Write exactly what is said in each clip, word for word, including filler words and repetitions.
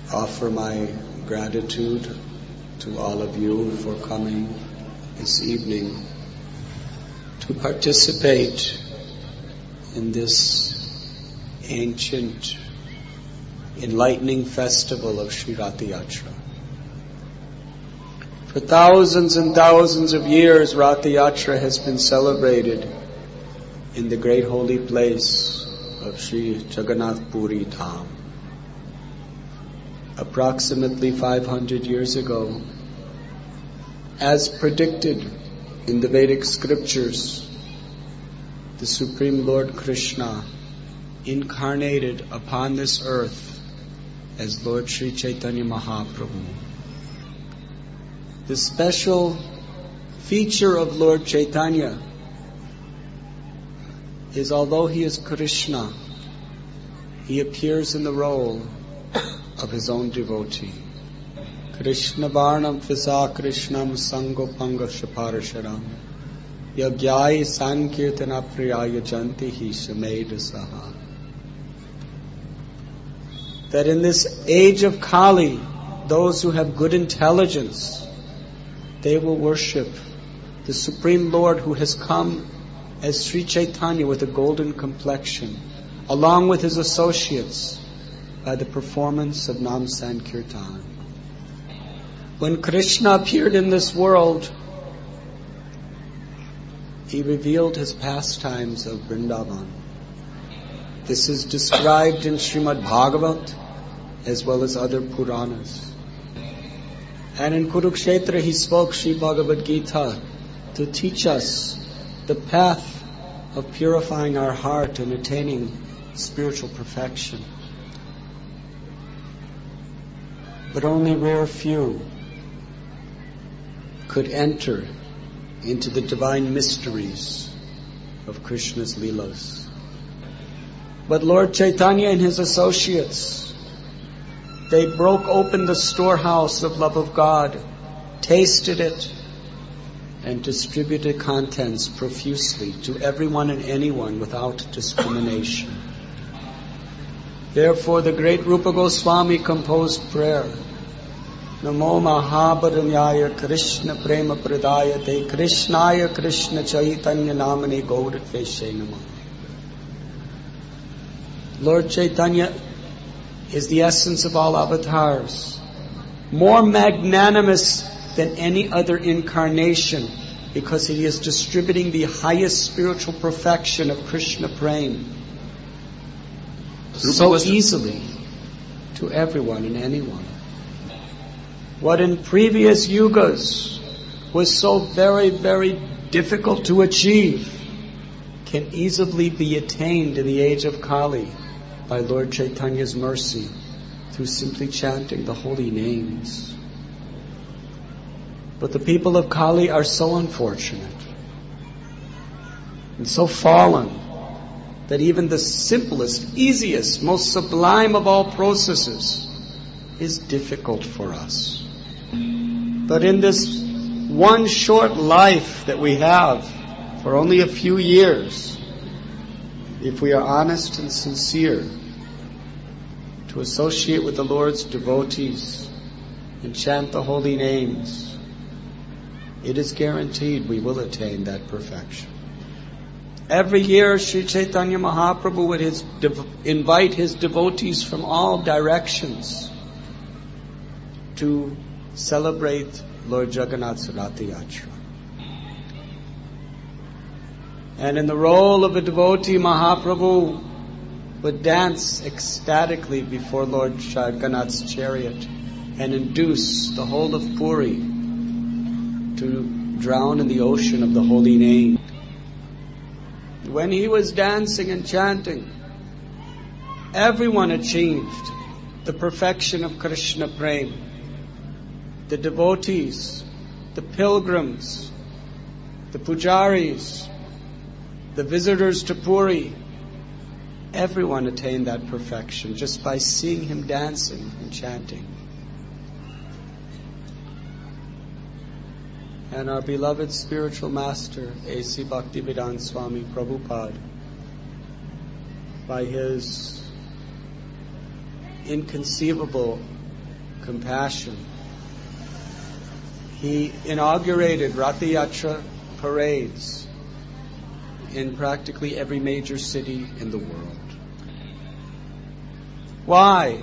offer my gratitude to all of you for coming this evening to participate in this ancient, enlightening festival of Shri Ratha Yatra. For thousands and thousands of years, Ratha Yatra has been celebrated in the great holy place of Shri Jagannath Puri Dham. Approximately five hundred years ago, as predicted in the Vedic scriptures, the Supreme Lord Krishna incarnated upon this earth as Lord Sri Chaitanya Mahaprabhu. The special feature of Lord Chaitanya is, although he is Krishna, he appears in the role of his own devotee. Krishna Varnam Fisa Krishnam Sango Panga Shaparasharam Yagyai Sankirtana Priyaya Jantihi Shameda Saha. That in this age of Kali, those who have good intelligence, they will worship the Supreme Lord who has come as Sri Chaitanya with a golden complexion, along with his associates, by the performance of Nam Sankirtan. When Krishna appeared in this world, he revealed his pastimes of Vrindavan. This is described in Srimad Bhagavat as well as other Puranas. And in Kurukshetra he spoke Sri Bhagavad Gita to teach us the path of purifying our heart and attaining spiritual perfection. But only rare few could enter into the divine mysteries of Krishna's Leelas. But Lord Chaitanya and his associates, they broke open the storehouse of love of God, tasted it, and distributed contents profusely to everyone and anyone without discrimination. Therefore, the great Rupa Goswami composed prayer. Namo Mahabharanyaya Krishna Prema Pradaya Te Krishnaya Krishna Chaitanya Namane Gaudateshe Namah. Lord Chaitanya is the essence of all avatars, more magnanimous than any other incarnation, because he is distributing the highest spiritual perfection of Krishna Prema so easily to everyone and anyone. What in previous yugas was so very, very difficult to achieve can easily be attained in the age of Kali by Lord Chaitanya's mercy through simply chanting the holy names. But the people of Kali are so unfortunate and so fallen that even the simplest, easiest, most sublime of all processes is difficult for us. But in this one short life that we have, for only a few years, if we are honest and sincere to associate with the Lord's devotees and chant the holy names, it is guaranteed we will attain that perfection. Every year, Sri Chaitanya Mahaprabhu would his dev- invite his devotees from all directions to celebrate Lord Jagannath's Ratha Yatra. And in the role of a devotee, Mahaprabhu would dance ecstatically before Lord Jagannath's chariot and induce the whole of Puri to drown in the ocean of the holy name. When he was dancing and chanting, everyone achieved the perfection of Krishna Prema. The devotees, the pilgrims, the pujaris, the visitors to Puri, everyone attained that perfection just by seeing him dancing and chanting. And our beloved spiritual master, A C Bhaktivedanta Swami Prabhupada, by his inconceivable compassion. He inaugurated Ratha Yatra parades in practically every major city in the world. Why?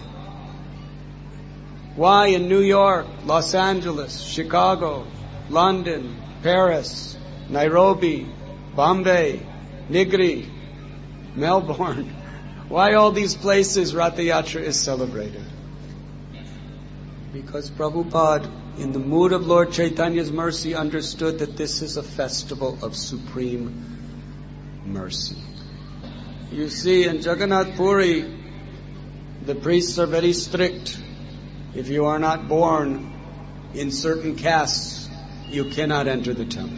Why in New York, Los Angeles, Chicago, London, Paris, Nairobi, Bombay, Nigri, Melbourne? Why all these places Ratha Yatra is celebrated? Because Prabhupada, in the mood of Lord Chaitanya's mercy, understood that this is a festival of supreme mercy. You see, in Jagannath Puri, the priests are very strict. If you are not born in certain castes, you cannot enter the temple.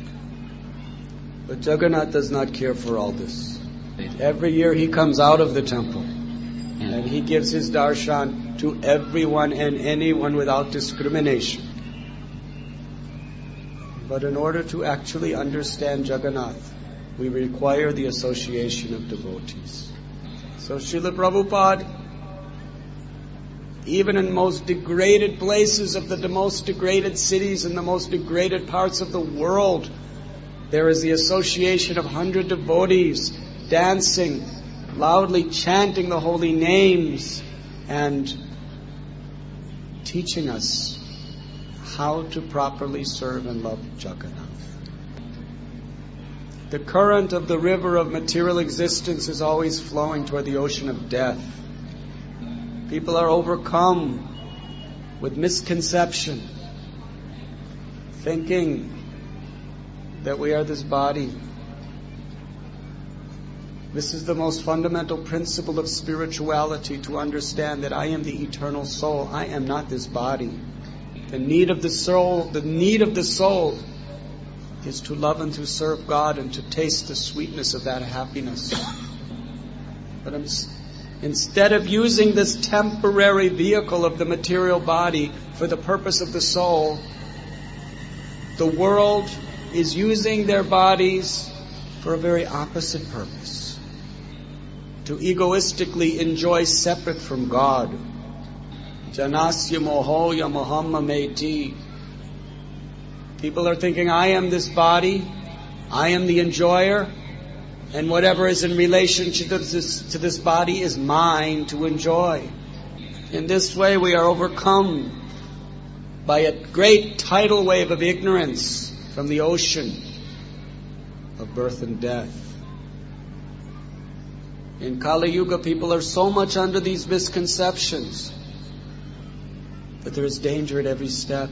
But Jagannath does not care for all this. Every year he comes out of the temple and he gives his darshan to everyone and anyone without discrimination. But in order to actually understand Jagannath, we require the association of devotees. So Srila Prabhupada, even in most degraded places of the most degraded cities in the most degraded parts of the world, there is the association of hundred devotees dancing, loudly chanting the holy names, and teaching us how to properly serve and love Jagannath. The current of the river of material existence is always flowing toward the ocean of death. People are overcome with misconception, thinking that we are this body. This is the most fundamental principle of spirituality, to understand that I am the eternal soul. I am not this body. The need of the soul, the need of the soul is to love and to serve God and to taste the sweetness of that happiness. But I'm, instead of using this temporary vehicle of the material body for the purpose of the soul, the world is using their bodies for a very opposite purpose. To egoistically enjoy separate from God. Janasya mohoya mohamma meti. People are thinking, I am this body, I am the enjoyer, and whatever is in relationship to this, to this body is mine to enjoy. In this way we are overcome by a great tidal wave of ignorance from the ocean of birth and death. In Kali Yuga, people are so much under these misconceptions that there is danger at every step.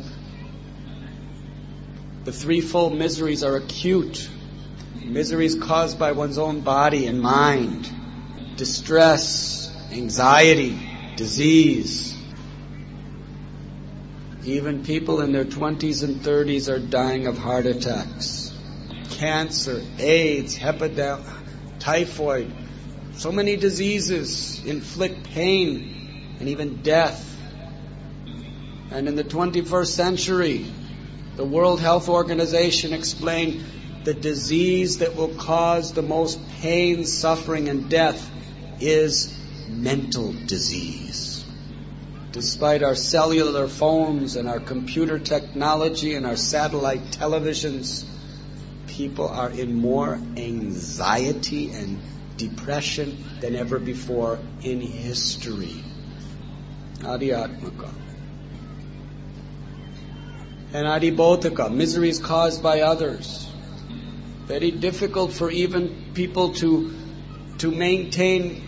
The threefold miseries are acute. Miseries caused by one's own body and mind. Distress, anxiety, disease. Even people in their twenties and thirties are dying of heart attacks. Cancer, AIDS, hepatitis, typhoid. So many diseases inflict pain and even death. And in the twenty-first century, the World Health Organization explained the disease that will cause the most pain, suffering, and death is mental disease. Despite our cellular phones and our computer technology and our satellite televisions, people are in more anxiety and depression than ever before in history. Adhyatmaka. And adibodhika, miseries caused by others. Very difficult for even people to, to maintain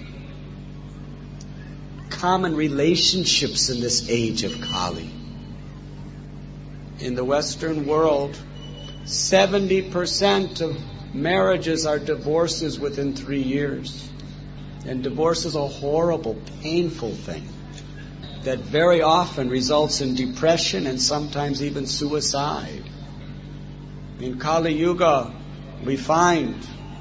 common relationships in this age of Kali. In the Western world, seventy percent of marriages are divorces within three years. And divorce is a horrible, painful thing that very often results in depression and sometimes even suicide. In Kali Yuga, we find,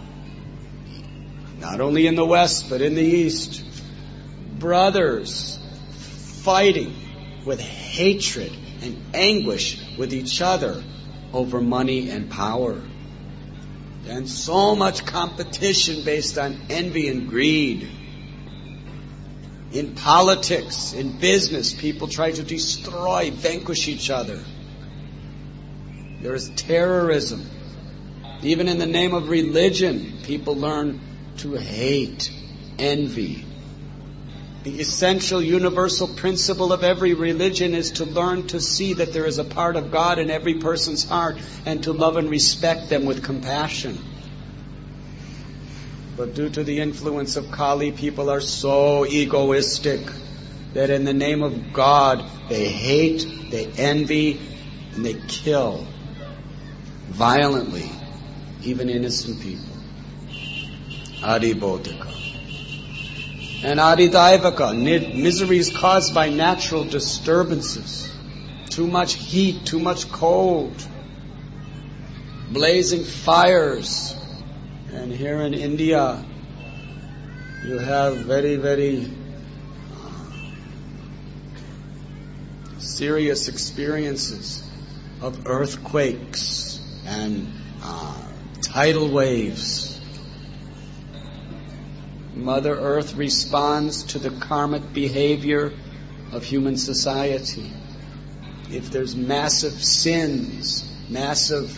not only in the West but in the East, brothers fighting with hatred and anguish with each other over money and power. And so much competition based on envy and greed. In politics, in business, people try to destroy, vanquish each other. There is terrorism. Even in the name of religion, people learn to hate, envy. The essential universal principle of every religion is to learn to see that there is a part of God in every person's heart and to love and respect them with compassion. But due to the influence of Kali, people are so egoistic that in the name of God, they hate, they envy, and they kill violently even innocent people. Adi Bodhika. And Adi Daivaka, miseries caused by natural disturbances. Too much heat, too much cold, blazing fires. And here in India, you have very, very serious experiences of earthquakes and uh, tidal waves. Mother Earth responds to the karmic behavior of human society. If there's massive sins, massive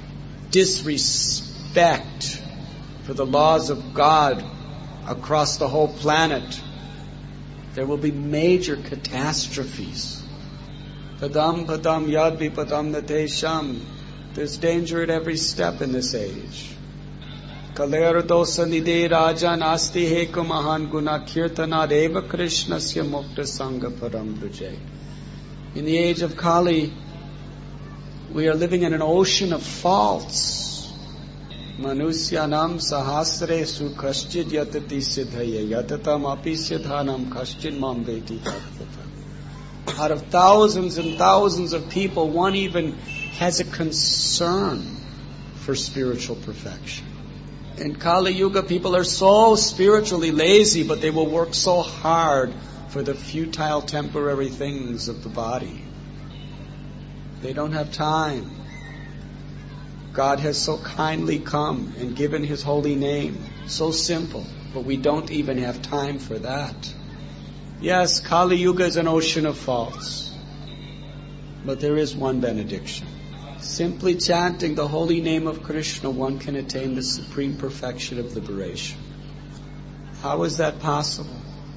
disrespect for the laws of God across the whole planet, there will be major catastrophes. Padam padam yad vipadam natesham. There's danger at every step in this age. Kaler dosanide raja nasti heko mahan guna kirtanad eva krishnasya mukta sangha param bruje. In the age of Kali, we are living in an ocean of faults. Manusyanam sahasre su kaschid yatati siddhaya yatatam api siddhanam kaschid mam veti tattva. Out of thousands and thousands of people, one even has a concern for spiritual perfection. In Kali Yuga, people are so spiritually lazy, but they will work so hard for the futile temporary things of the body. They don't have time. God has so kindly come and given His holy name. So simple, but we don't even have time for that. Yes, Kali Yuga is an ocean of faults, but there is one benediction. Simply chanting the holy name of Krishna, one can attain the supreme perfection of liberation. How is that possible?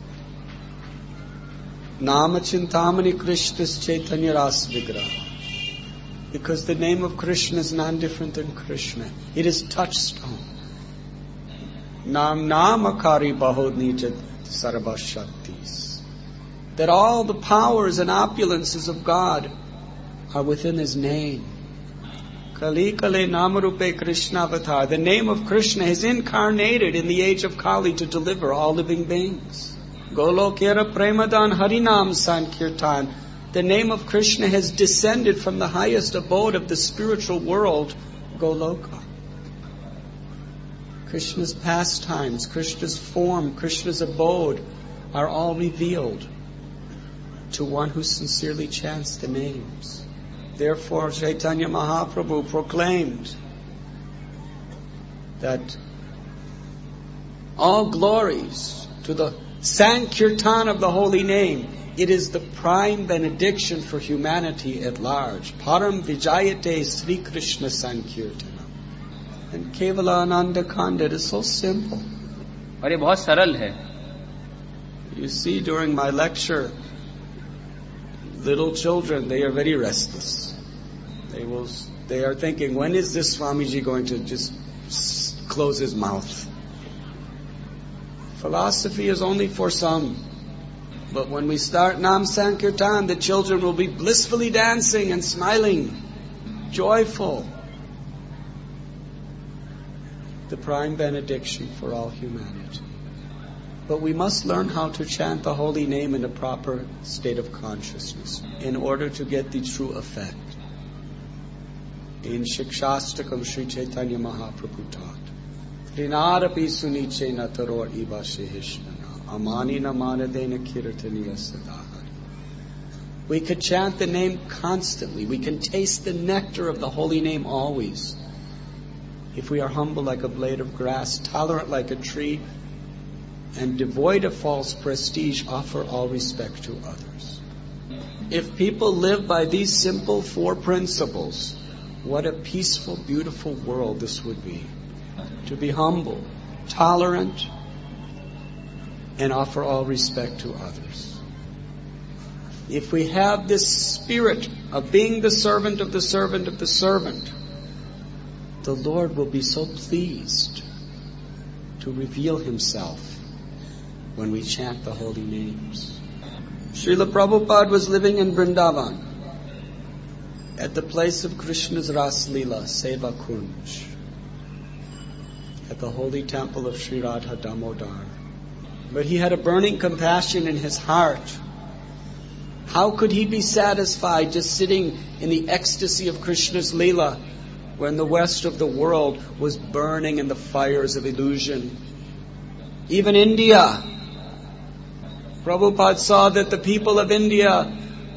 Nama Chintamani Krishna's Chaitanya Ras Vigraha. Because the name of Krishna is none different than Krishna. It is touchstone. Nam Namakari Bahod Nijat Sarva Shaktis. That all the powers and opulences of God are within His name. Kali Kale Namarupe Krishna Avatar. The name of Krishna is incarnated in the age of Kali to deliver all living beings. Golokera Premadan Harinam Sankirtan. The name of Krishna has descended from the highest abode of the spiritual world, Goloka. Krishna's pastimes, Krishna's form, Krishna's abode are all revealed to one who sincerely chants the names. Therefore, Chaitanya Mahaprabhu proclaimed that all glories to the Sankirtan of the holy name. It is the prime benediction for humanity at large. Param Vijayate Sri Krishna Sankirtana. And Kevala Ananda Kanda, it is so simple. और ये बहुत सरल है. You see, during my lecture, little children, they are very restless. They will, they are thinking, when is this Swamiji going to just close his mouth? Philosophy is only for some. But when we start Nam Sankirtan, the children will be blissfully dancing and smiling, joyful. The prime benediction for all humanity. But we must learn how to chant the holy name in a proper state of consciousness in order to get the true effect. In Shikshastakam, Sri Chaitanya Mahaprabhu taught, Trinarapi suniche nataror iba shehishnana. Amani namanadena kirtaniya sadahari. We could chant the name constantly. We can taste the nectar of the holy name always. If we are humble like a blade of grass, tolerant like a tree, and devoid of false prestige, offer all respect to others. If people live by these simple four principles, what a peaceful, beautiful world this would be. To be humble, tolerant, and offer all respect to others. If we have this spirit of being the servant of the servant of the servant, the Lord will be so pleased to reveal Himself when we chant the holy names. Srila Prabhupada was living in Vrindavan at the place of Krishna's Ras Leela, Seva Kunj, at the holy temple of Sri Radha Damodar. But he had a burning compassion in his heart. How could he be satisfied just sitting in the ecstasy of Krishna's Leela when the west of the world was burning in the fires of illusion? Even India, Prabhupada saw that the people of India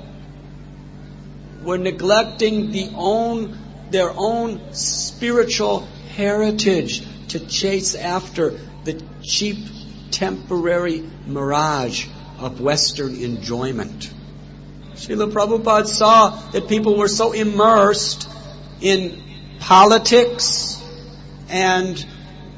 were neglecting the own, their own spiritual heritage to chase after the cheap, temporary mirage of Western enjoyment. Srila Prabhupada saw that people were so immersed in politics and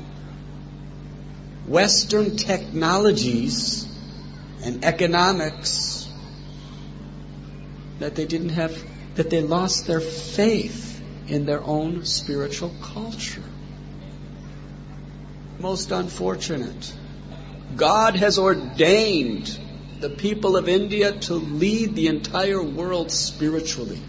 Western technologies and economics that they didn't have, that they lost their faith in their own spiritual culture. Most unfortunate. God has ordained the people of India to lead the entire world spiritually,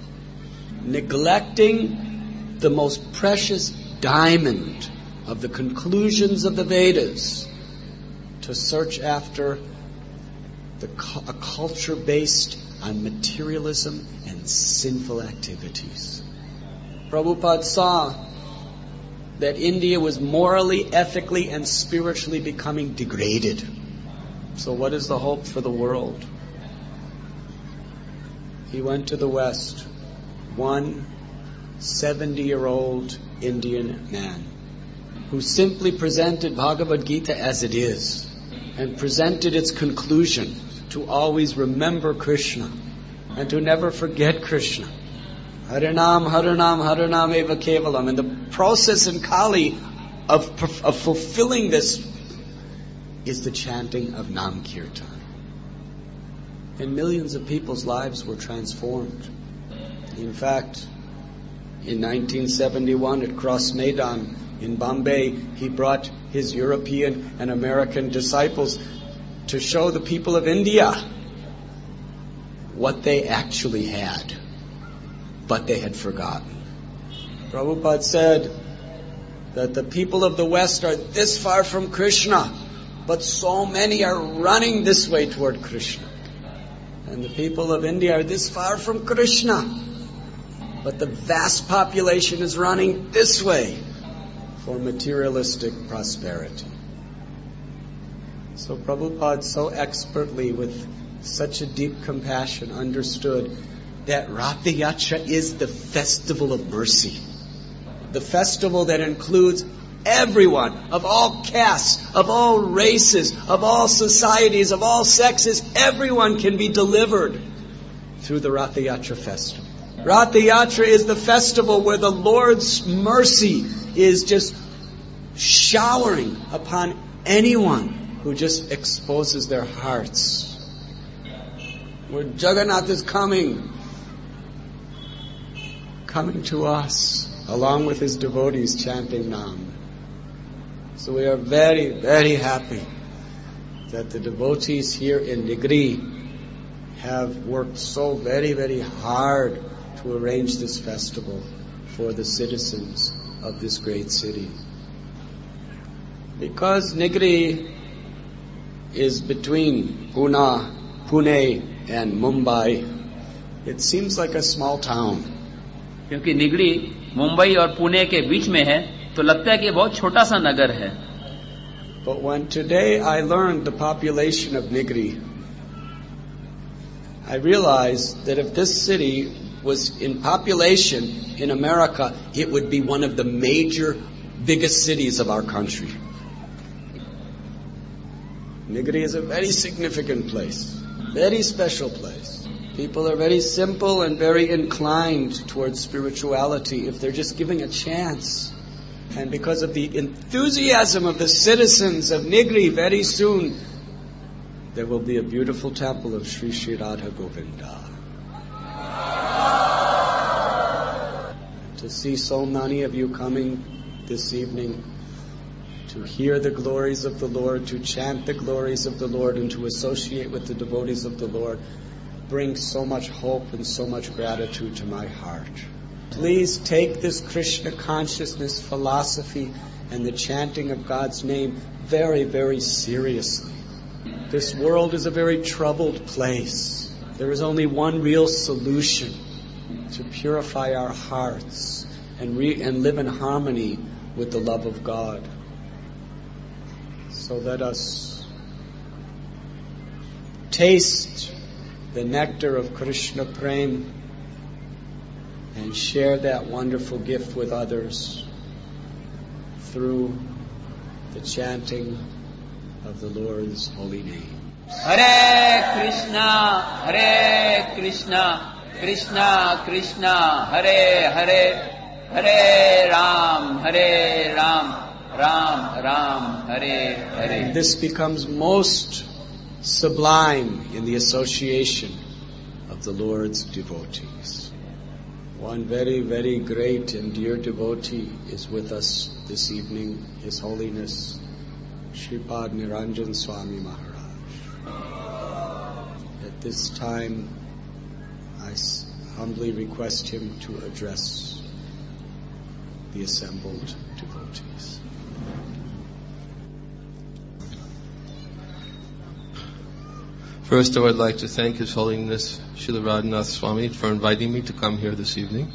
neglecting the most precious diamond of the conclusions of the Vedas to search after the, a culture based on materialism and sinful activities. Prabhupada saw that India was morally, ethically, and spiritually becoming degraded. So what is the hope for the world? He went to the West, one seventy-year-old Indian man who simply presented Bhagavad Gita as it is and presented its conclusion to always remember Krishna and to never forget Krishna. Harinam, Harinam, Harinam eva kevalam. And the process in Kali of, of fulfilling this is the chanting of Nam Kirtan. And millions of people's lives were transformed. In fact, in nineteen seventy-one at Cross Maidan in Bombay, he brought his European and American disciples to show the people of India what they actually had, but they had forgotten. Prabhupada said that the people of the West are this far from Krishna, but so many are running this way toward Krishna. And the people of India are this far from Krishna, but the vast population is running this way for materialistic prosperity. So Prabhupada so expertly, with such a deep compassion, understood that Ratha Yatra is the festival of mercy. The festival that includes everyone, of all castes, of all races, of all societies, of all sexes. Everyone can be delivered through the Ratha Yatra festival. Ratha Yatra is the festival where the Lord's mercy is just showering upon anyone who just exposes their hearts. Where Jagannath is coming, coming to us, along with his devotees chanting Nam. So we are very, very happy that the devotees here in Nigri have worked so very, very hard to arrange this festival for the citizens of this great city. Because Nigri is between Pune, Pune and Mumbai, it seems like a small town. क्योंकि निगड़ी मुंबई और पुणे के बीच में है, तो लगता है कि बहुत छोटा सा नगर है. But when today I learned the population of Nigri, I realized that if this city was in population in America, it would be one of the major, biggest cities of our country. Nigri is a very significant place, very special place. People are very simple and very inclined towards spirituality if they're just giving a chance. And because of the enthusiasm of the citizens of Nigri, very soon there will be a beautiful temple of Sri Sri Radha Govinda. To see so many of you coming this evening to hear the glories of the Lord, to chant the glories of the Lord, and to associate with the devotees of the Lord brings so much hope and so much gratitude to my heart. Please take this Krishna consciousness philosophy and the chanting of God's name very, very seriously. This world is a very troubled place. There is only one real solution: to purify our hearts and, re- and live in harmony with the love of God. So let us taste the nectar of Krishna Prem and share that wonderful gift with others through the chanting of the Lord's holy name. Hare Krishna, Hare Krishna, Krishna Krishna, Hare Hare, Hare Ram, Hare Ram, Ram Ram, Hare Hare. And this becomes most sublime in the association of the Lord's devotees. One very, very great and dear devotee is with us this evening, His Holiness Shripad Niranjan Swami Maharaj. At this time, I humbly request him to address the assembled devotees. First, I would like to thank His Holiness Srila Radhanath Swami for inviting me to come here this evening.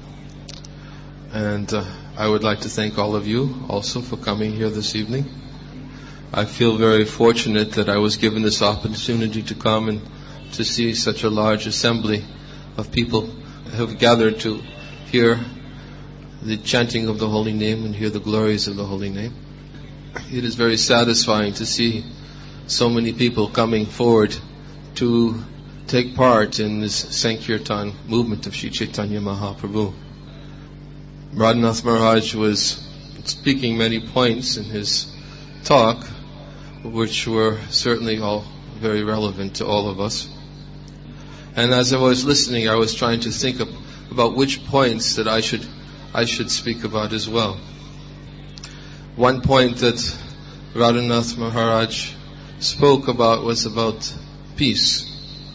And uh, I would like to thank all of you also for coming here this evening. I feel very fortunate that I was given this opportunity to come and to see such a large assembly of people who have gathered to hear the chanting of the holy name and hear the glories of the holy name. It is very satisfying to see so many people coming forward to take part in this Sankirtan movement of Sri Chaitanya Mahaprabhu. Radhanath Maharaj was speaking many points in his talk, which were certainly all very relevant to all of us. And as I was listening, I was trying to think of, about which points that I should I should speak about as well. One point that Radhanath Maharaj spoke about was about peace.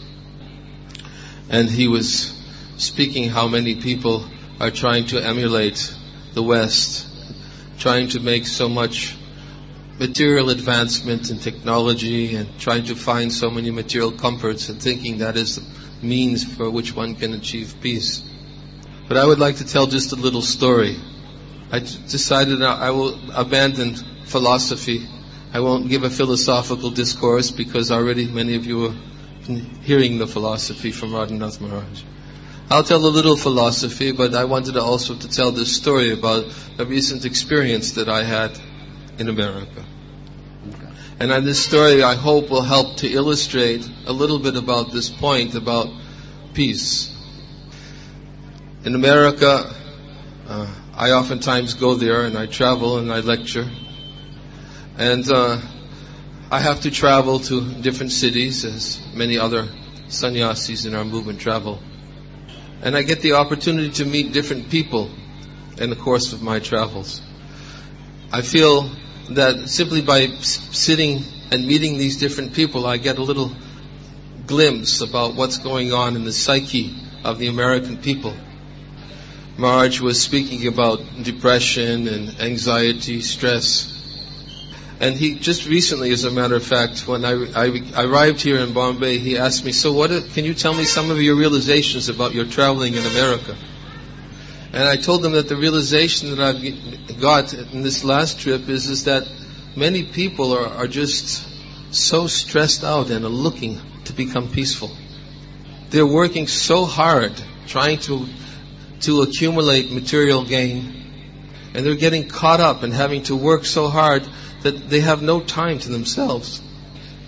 And he was speaking how many people are trying to emulate the West, trying to make so much material advancement in technology and trying to find so many material comforts and thinking that is the means for which one can achieve peace. But I would like to tell just a little story. I decided I will abandon philosophy. I won't give a philosophical discourse because already many of you are hearing the philosophy from Radhanath Maharaj. I'll tell a little philosophy, but I wanted to also to tell this story about a recent experience that I had in America. Okay. And on this story, I hope will help to illustrate a little bit about this point about peace. In America, uh, I oftentimes go there and I travel and I lecture. And uh, I have to travel to different cities as many other sannyasis in our movement travel. And I get the opportunity to meet different people in the course of my travels. I feel that simply by sitting and meeting these different people, I get a little glimpse about what's going on in the psyche of the American people. Maharaj was speaking about depression and anxiety, stress. And he just recently, as a matter of fact, when I, I, I arrived here in Bombay, he asked me, so what, can you tell me some of your realizations about your traveling in America? And I told him that the realization that I've got in this last trip is, is that many people are, are just so stressed out and are looking to become peaceful. They're working so hard trying to to accumulate material gain, and they're getting caught up and having to work so hard that they have no time to themselves.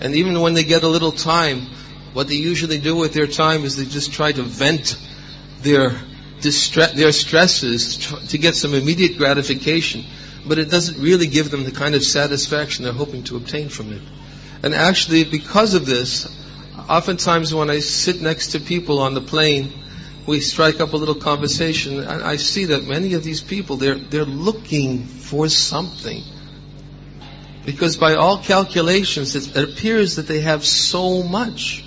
And even when they get a little time, what they usually do with their time is they just try to vent their distre- their stresses to get some immediate gratification. But it doesn't really give them the kind of satisfaction they're hoping to obtain from it. And actually, because of this, oftentimes when I sit next to people on the plane, we strike up a little conversation, and I see that many of these people, they're, they're looking for something. Because by all calculations, it appears that they have so much.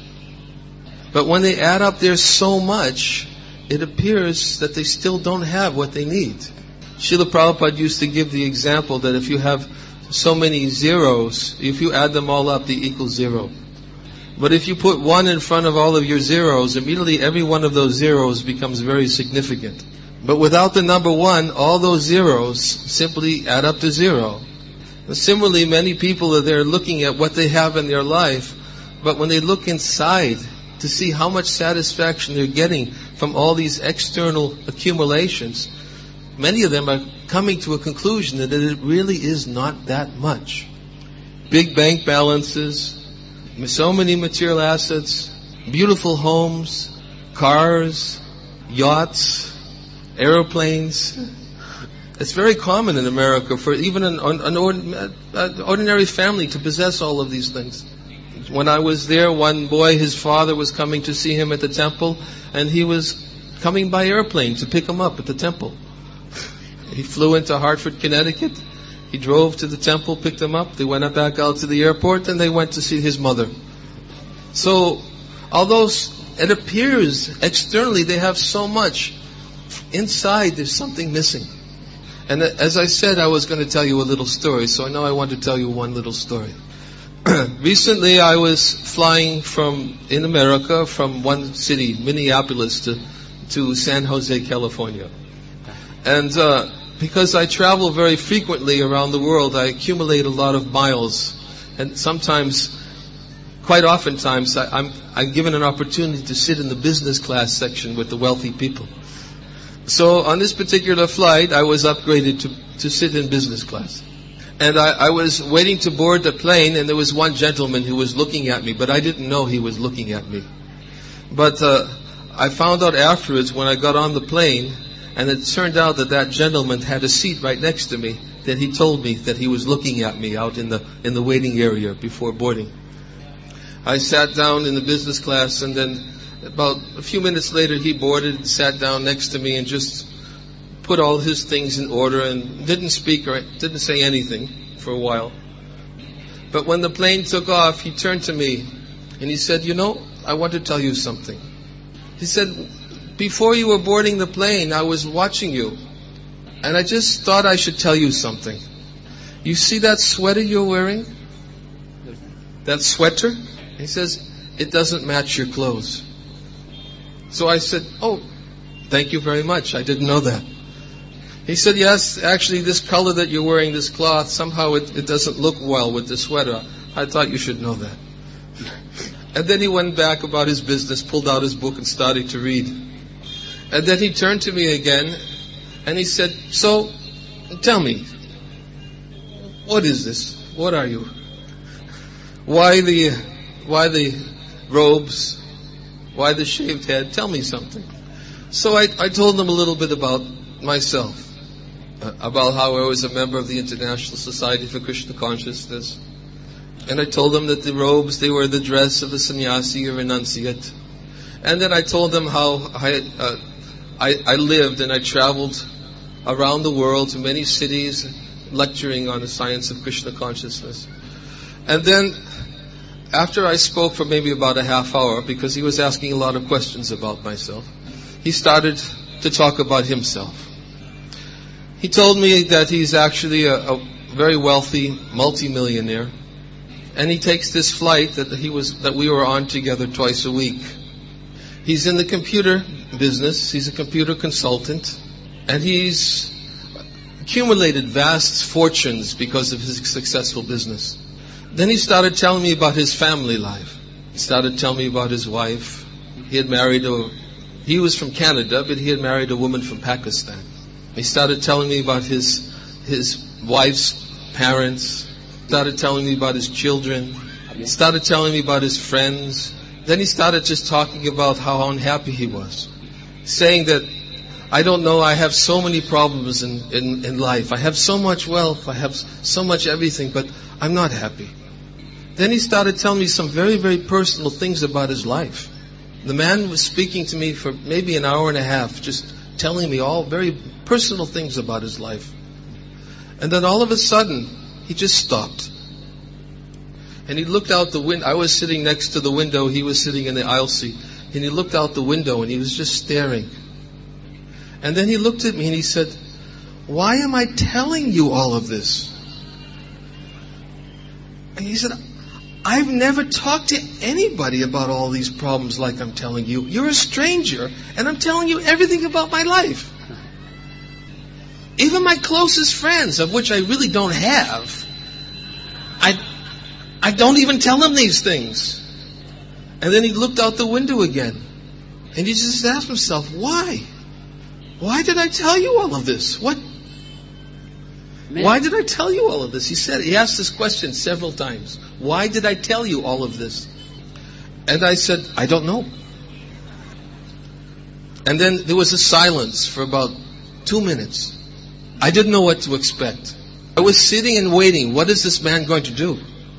But when they add up their so much, it appears that they still don't have what they need. Srila Prabhupada used to give the example that if you have so many zeros, if you add them all up, they equal zero. But if you put one in front of all of your zeros, immediately every one of those zeros becomes very significant. But without the number one, all those zeros simply add up to zero. And similarly, many people are there looking at what they have in their life, but when they look inside to see how much satisfaction they're getting from all these external accumulations, many of them are coming to a conclusion that it really is not that much. Big bank balances, so many material assets, beautiful homes, cars, yachts, aeroplanes. It's very common in America for even an, an ordinary family to possess all of these things. When I was there, one boy, his father was coming to see him at the temple, and he was coming by airplane to pick him up at the temple. He flew into Hartford, Connecticut. He drove to the temple, picked him up. They went back out to the airport, and they went to see his mother. So, although it appears externally they have so much, inside there's something missing. And as I said, I was going to tell you a little story, so now I want to tell you one little story. Recently, I was flying from in America from one city, Minneapolis, to to San Jose, California, and uh, because I travel very frequently around the world, I accumulate a lot of miles, and sometimes, quite oftentimes, I, I'm I'm given an opportunity to sit in the business class section with the wealthy people. So on this particular flight, I was upgraded to to sit in business class. And I, I was waiting to board the plane, and there was one gentleman who was looking at me, but I didn't know he was looking at me. But uh, I found out afterwards when I got on the plane, and it turned out that that gentleman had a seat right next to me, that he told me that he was looking at me out in the in the waiting area before boarding. I sat down in the business class, and then about a few minutes later he boarded and sat down next to me and just put all his things in order and didn't speak or didn't say anything for a while. But when the plane took off, he turned to me and he said, "You know, I want to tell you something." He said, "Before you were boarding the plane, I was watching you, and I just thought I should tell you something. You see that sweater you're wearing? That sweater?" He says, "It doesn't match your clothes." So I said, "Oh, thank you very much. I didn't know that." He said, "Yes, actually this color that you're wearing, this cloth, somehow it, it doesn't look well with the sweater. I thought you should know that." And then he went back about his business, pulled out his book and started to read. And then he turned to me again and he said, "So, tell me, what is this? What are you? Why the, why the robes? Why the shaved head? Tell me something." So I, I told him a little bit about myself. About how I was a member of the International Society for Krishna Consciousness. And I told them that the robes, they were the dress of a sannyasi or renunciate. And then I told them how I, uh, I, I lived and I traveled around the world to many cities lecturing on the science of Krishna consciousness. And then after I spoke for maybe about a half hour, because he was asking a lot of questions about myself, he started to talk about himself. He told me that he's actually a, a very wealthy multimillionaire, and he takes this flight that he was that we were on together twice a week. He's in the computer business. He's a computer consultant, and he's accumulated vast fortunes because of his successful business. Then he started telling me about his family life. He started telling me about his wife. He had married a he was from Canada, but he had married a woman from Pakistan. He started telling me about his his wife's parents. Started telling me about his children, He started telling me about his friends. Then he started just talking about how unhappy he was. Saying that, I don't know, I have so many problems in, in, in life. I have so much wealth. I have so much everything, but I'm not happy. Then he started telling me some very, very personal things about his life. The man was speaking to me for maybe an hour and a half, just telling me all very personal things about his life. And then all of a sudden, he just stopped. And he looked out the window. I was sitting next to the window. He was sitting in the aisle seat. And he looked out the window and he was just staring. And then he looked at me and he said, why am I telling you all of this? And he said, I've never talked to anybody about all these problems like I'm telling you. You're a stranger, and I'm telling you everything about my life. Even my closest friends, of which I really don't have, I, I don't even tell them these things. And then he looked out the window again, and he just asked himself, why? Why did I tell you all of this? What? Why did I tell you all of this? He said, he asked this question several times. Why did I tell you all of this? And I said, I don't know. And then there was a silence for about two minutes. I didn't know what to expect. I was sitting and waiting. What is this man going to do?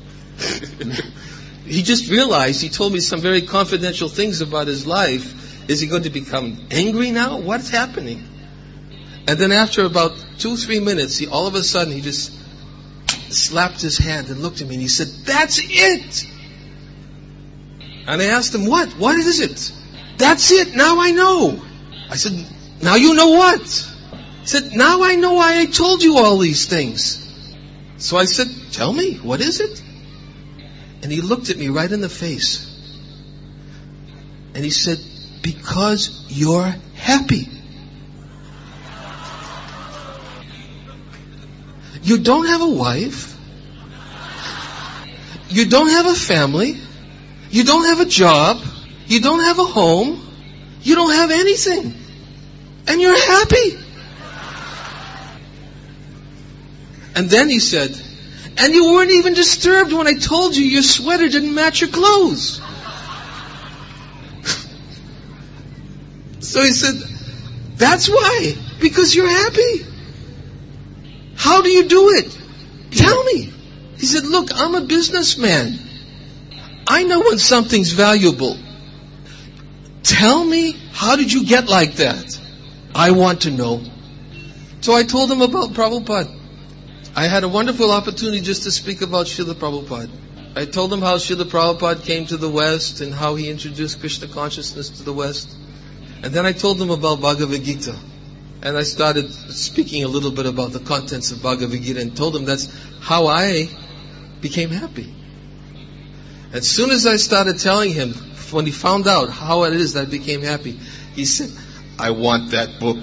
He just realized, he told me some very confidential things about his life. Is he going to become angry now? What's happening? And then after about two, three minutes, he all of a sudden, he just slapped his hand and looked at me and he said, that's it! And I asked him, what? What is it? That's it, now I know. I said, now you know what? He said, now I know why I told you all these things. So I said, tell me, what is it? And he looked at me right in the face. And he said, because you're happy. You don't have a wife. You don't have a family. You don't have a job. You don't have a home. You don't have anything. And you're happy. And then he said, and you weren't even disturbed when I told you your sweater didn't match your clothes. So he said, that's why. Because you're happy. How do you do it? Tell me. He said, look, I'm a businessman. I know when something's valuable. Tell me, how did you get like that? I want to know. So I told him about Prabhupada. I had a wonderful opportunity just to speak about Srila Prabhupada. I told him how Srila Prabhupada came to the West and how he introduced Krishna consciousness to the West. And then I told him about Bhagavad Gita. And I started speaking a little bit about the contents of Bhagavad Gita and told him that's how I became happy. As soon as I started telling him, when he found out how it is that I became happy, he said, I want that book.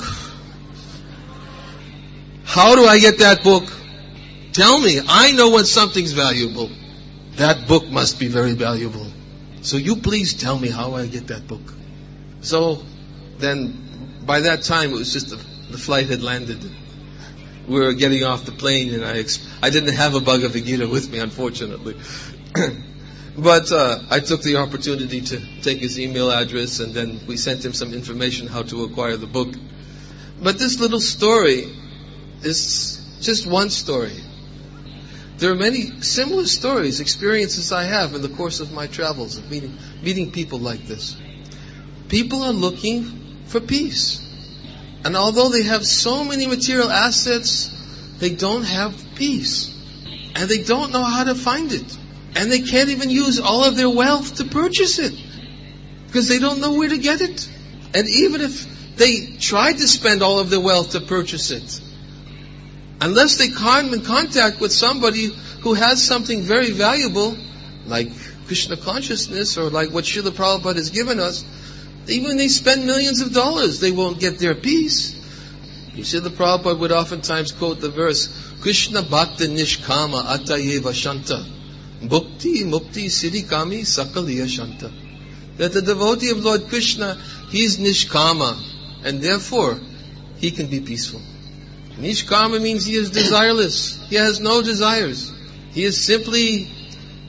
How do I get that book? Tell me. I know when something's valuable. That book must be very valuable. So you please tell me how I get that book. So then, by that time, it was just the, the flight had landed. We were getting off the plane, and I ex- I didn't have a Bhagavad Gita with me, unfortunately. But uh, I took the opportunity to take his email address, and then we sent him some information how to acquire the book. But this little story is just one story. There are many similar stories, experiences I have in the course of my travels, of meeting, meeting people like this. People are looking for peace. And although they have so many material assets, they don't have peace. And they don't know how to find it. And they can't even use all of their wealth to purchase it. Because they don't know where to get it. And even if they try to spend all of their wealth to purchase it, unless they come in contact with somebody who has something very valuable, like Krishna consciousness or like what Srila Prabhupada has given us, even they spend millions of dollars, they won't get their peace. Srila Prabhupada would oftentimes quote the verse, Krishna Bhakta Nishkama Atayeva Shanta. Bhukti Mukti Siddhikami Sakaliya Shanta. That the devotee of Lord Krishna, he is Nishkama, and therefore he can be peaceful. Nishkama means he is desireless. He has no desires. He is simply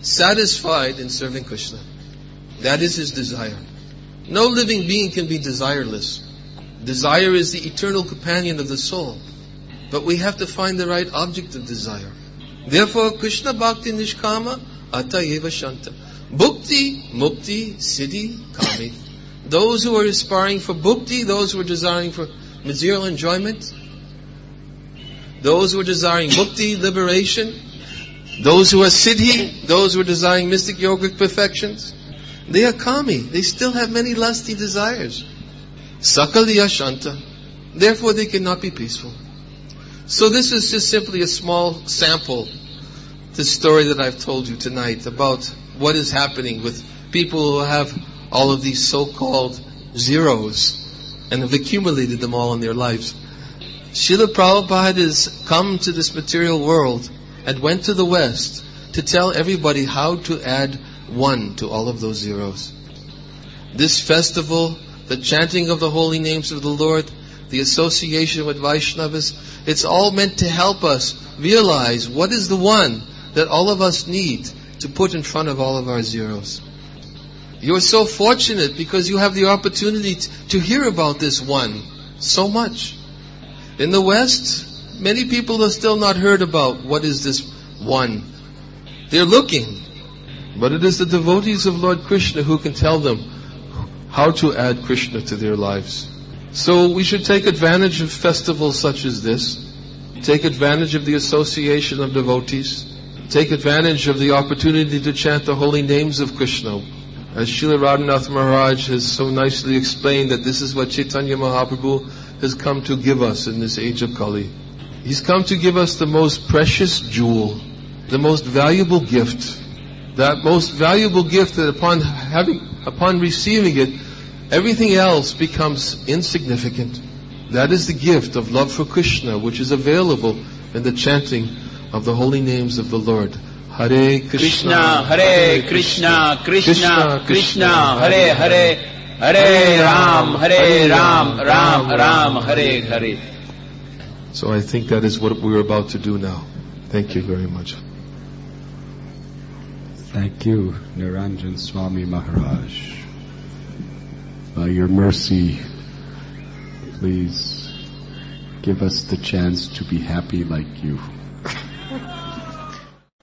satisfied in serving Krishna. That is his desire. No living being can be desireless. Desire is the eternal companion of the soul. But we have to find the right object of desire. Therefore, Krishna Bhakti Nishkama Atayeva Shanta. Bhukti, Mukti, Siddhi, Kami. Those who are aspiring for Bhukti, those who are desiring for material enjoyment, those who are desiring Mukti, liberation, those who are Siddhi, those who are desiring mystic yogic perfections, they are Kami. They still have many lusty desires. Sakaliya Shanta. Therefore they cannot be peaceful. So this is just simply a small sample, the story that I've told you tonight about what is happening with people who have all of these so-called zeros and have accumulated them all in their lives. Srila Prabhupada has come to this material world and went to the West to tell everybody how to add one to all of those zeros. This festival, the chanting of the holy names of the Lord, the association with Vaishnavas, it's all meant to help us realize what is the one that all of us need to put in front of all of our zeros. You are so fortunate because you have the opportunity to hear about this one so much. In the West, many people have still not heard about what is this one. They're looking, but it is the devotees of Lord Krishna who can tell them how to add Krishna to their lives. So we should take advantage of festivals such as this, take advantage of the association of devotees, take advantage of the opportunity to chant the holy names of Krishna. As Srila Radhanath Maharaj has so nicely explained that this is what Chaitanya Mahaprabhu has come to give us in this age of Kali. He's come to give us the most precious jewel, the most valuable gift. That most valuable gift that upon having, upon receiving it, everything else becomes insignificant. That is the gift of love for Krishna, which is available in the chanting of the holy names of the Lord. Hare Krishna, Krishna, Hare Krishna, Krishna, Krishna, Hare Hare, Hare Ram, Hare Ram, Ram Ram, Hare Hare. So I think that is what we're about to do now. Thank you very much. Thank you, Niranjan Swami Maharaj. By your mercy, please give us the chance to be happy like you.